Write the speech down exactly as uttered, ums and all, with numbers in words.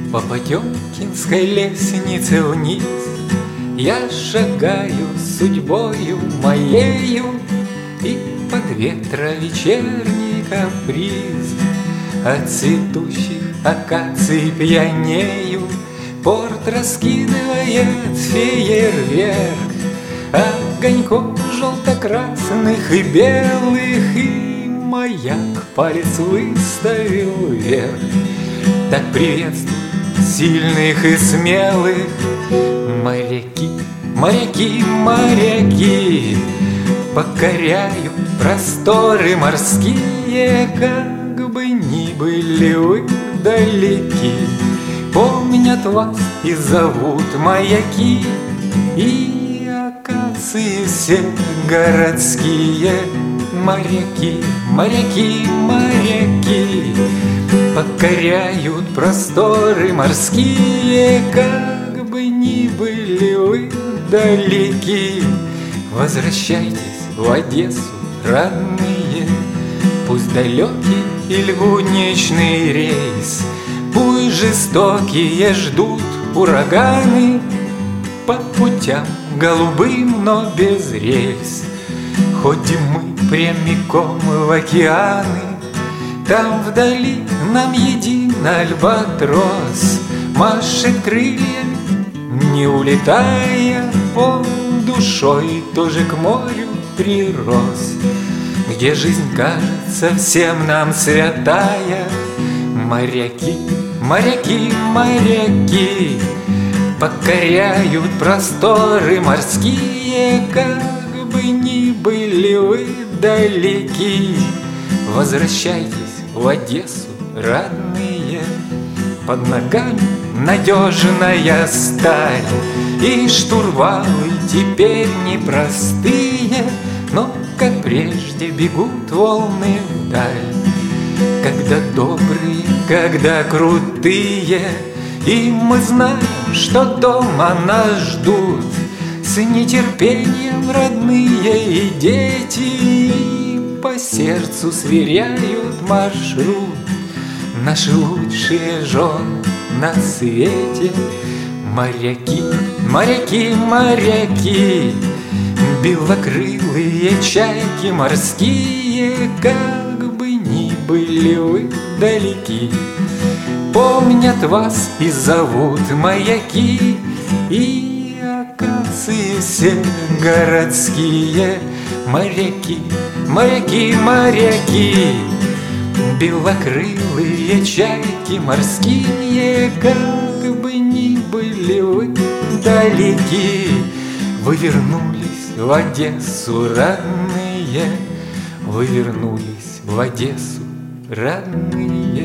По Потемкинской лестнице вниз я шагаю с судьбою моею, и под ветровечерний каприз от цветущих акаций пьянею. Порт раскидывает фейерверк огоньков желто-красных и белых, и маяк палец выставил вверх. Так приветствуют сильных и смелых моряки, моряки, моряки. Покоряют просторы морские, как бы ни были вы далеки. Помнят вас и зовут маяки, и акации все городские. Моряки, моряки, моряки покоряют просторы морские, как бы ни были вы далеки. Возвращайтесь в Одессу, родные, пусть далекий и льгуничный рейс, пусть жестокие ждут ураганы по путям голубым, но без рельс. Ходим мы прямиком в океаны, там вдали нам един альбатрос машет крыльями, не улетая. Он душой тоже к морю прирос, где жизнь кажется всем нам святая. Моряки, моряки, моряки покоряют просторы морские, как бы ни были вы далеки. Возвращайтесь в Одессу, родные, под ногами надежная сталь, и штурвалы теперь непростые, но, как прежде, бегут волны вдаль. Когда добрые, когда крутые, и мы знаем, что дома нас ждут с нетерпением родные и дети, и по сердцу сверяют маршрут наши лучшие жены на свете. Моряки, моряки, моряки, белокрылые чайки морские, как бы ни были вы далеки. Помнят вас и зовут маяки, и акации все городские. Моряки, моряки, моряки, белокрылые чайки морские, как бы ни были вы далеки. Вы вернулись в Одессу, родные, вы вернулись в Одессу, родные.